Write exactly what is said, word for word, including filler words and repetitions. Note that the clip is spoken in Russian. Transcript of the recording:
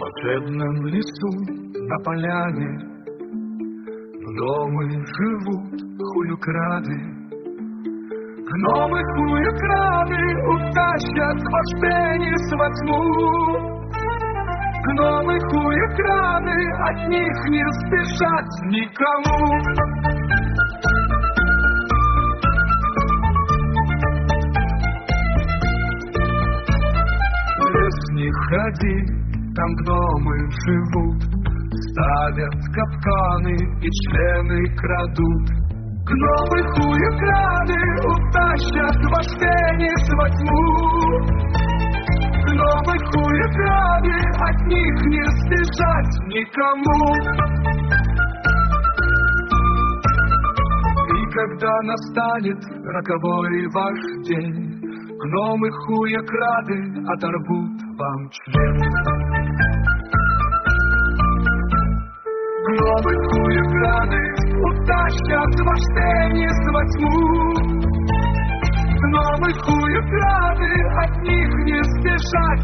волшебном лесу на поляне гномы живут, хуюкрады. Гномы хуюкрады утащат ваш пенис во тьму. Гномы хуюкрады, от них не сбежать никому. Не ходи, там гномы живут, ставят капканы и члены крадут. Гномы хуюкрады утащат ваш пенис во тьму. Гномы хуюкрады, от них не сбежать никому. И когда настанет роковой ваш день, гномы хуюкрады оторвут вам член. Гномы хуюкрады утащат ваш пенис во тьму. Гномы хуюкрады, от них не сбежать